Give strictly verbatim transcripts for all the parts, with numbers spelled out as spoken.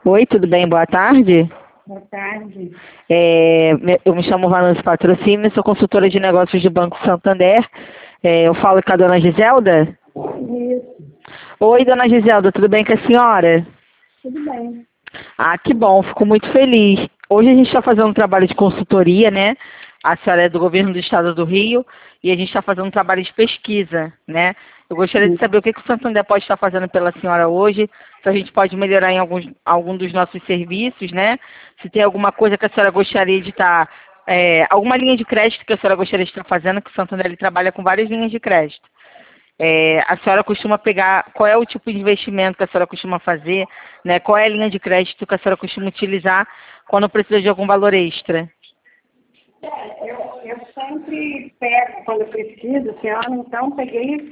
Oi, tudo bem? Boa tarde. Boa tarde. É, me- eu me chamo Vanessa Patrocínio, sou consultora de negócios do Banco Santander. É, eu falo com a dona Giselda. Isso, Oi, dona Giselda, tudo bem com a senhora? tudo bem. Ah, que bom, fico muito feliz. Hoje a gente está fazendo um trabalho de consultoria, né? A senhora é do governo do estado do Rio e a gente está fazendo um trabalho de pesquisa, né? Eu gostaria de saber o que, que o Santander pode estar fazendo pela senhora hoje, se a gente pode melhorar em alguns, algum dos nossos serviços, né? Se tem alguma coisa que a senhora gostaria de estar, é, alguma linha de crédito que a senhora gostaria de estar fazendo, que o Santander ele trabalha com várias linhas de crédito. É, a senhora costuma pegar, qual é o tipo de investimento que a senhora costuma fazer, né? Qual é a linha de crédito que a senhora costuma utilizar quando precisa de algum valor extra? É, eu, eu sempre pego, quando eu pesquiso, esse ano, então, peguei,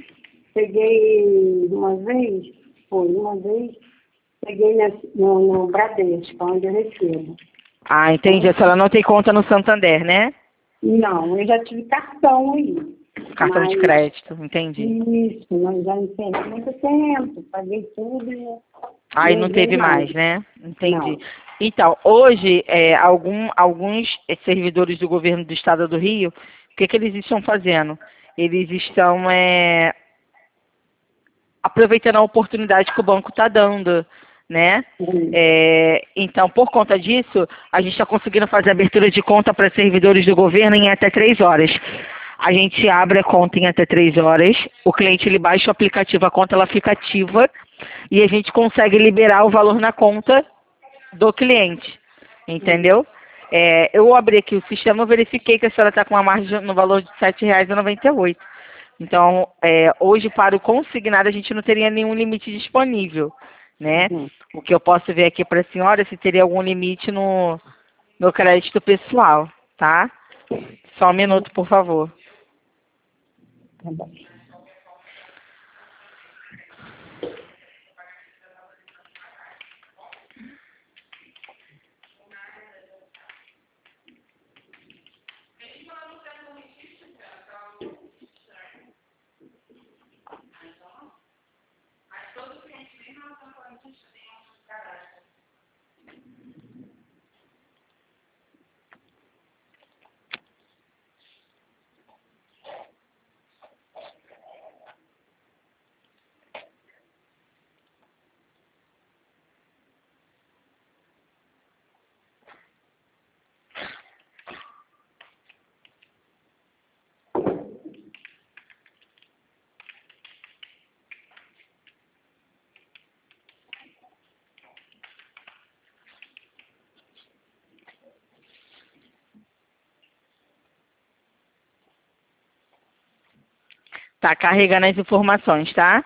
peguei uma vez, foi uma vez, peguei na- no, no Bradesco, onde eu recebo. Ah, entendi. A senhora não tem conta no Santander, né? Não, eu já tive cartão aí, Cartão de mas crédito, entendi. isso, mas já não tem há muito tempo, paguei tudo e Aí não não usei teve mais. mais, né? Entendi. Não. Então, hoje, é, algum- alguns eh, servidores do governo do estado do Rio, o que, que eles estão fazendo? Eles estão é, aproveitando a oportunidade que o banco está dando, né? Hum. É, então, por conta disso, a gente está conseguindo fazer abertura de conta para servidores do governo em até três horas. A gente abre a conta em até três horas, o cliente ele baixa o aplicativo, a conta ela fica ativa e a gente consegue liberar o valor na conta do cliente, entendeu? É, eu abri aqui o sistema, eu verifiquei que a senhora está com uma margem no valor de sete reais e noventa e oito centavos. Então, é, hoje para o consignado a gente não teria nenhum limite disponível, né? Uhum. O que eu posso ver aqui para a senhora é se teria algum limite no, no crédito pessoal, tá? Só um minuto, por favor. Tá bom. Tá carregando as informações, tá?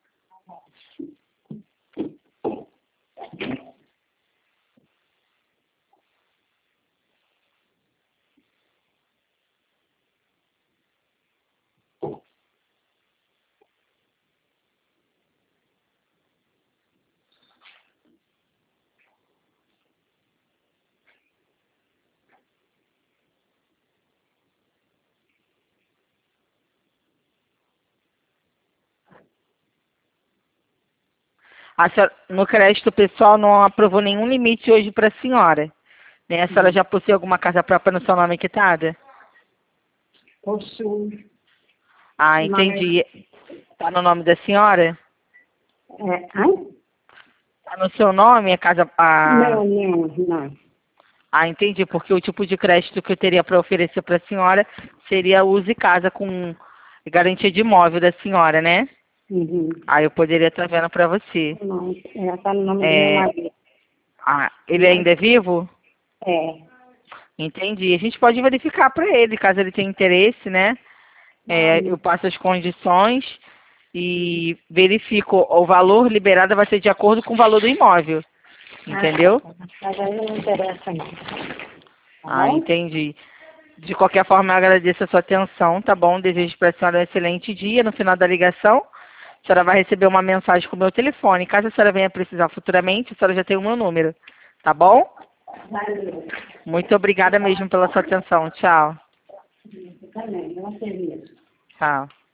A senhora, no crédito pessoal não aprovou nenhum limite hoje para a senhora, né? A senhora Uhum. já possui alguma casa própria no seu nome quitada? Possuo, Ah, mas entendi. Tá no nome da senhora? é, ai? Tá no seu nome a casa? A... Não, não, não. Ah, entendi, porque o tipo de crédito que eu teria para oferecer para a senhora seria use casa com garantia de imóvel da senhora, né? Uhum. Aí eu poderia estar vendo para você. Não, ela tá no nome do meu É... marido. Ah, ele Mas, ainda é vivo? é. Entendi. A gente pode verificar para ele, caso ele tenha interesse, né? É, Não, eu passo as condições e verifico o valor liberado vai ser de acordo com o valor do imóvel, ah, tá. entendeu? Mas aí não interessa não. Tá Ah, bom? entendi. De qualquer forma, eu agradeço a sua atenção, tá bom? Desejo para a senhora um excelente dia. No final da ligação, a senhora vai receber uma mensagem com o meu telefone. Caso a senhora venha precisar futuramente, a senhora já tem o meu número, tá bom? Valeu. Muito obrigada mesmo pela sua atenção. Tchau. Você também, não serviço. Tchau.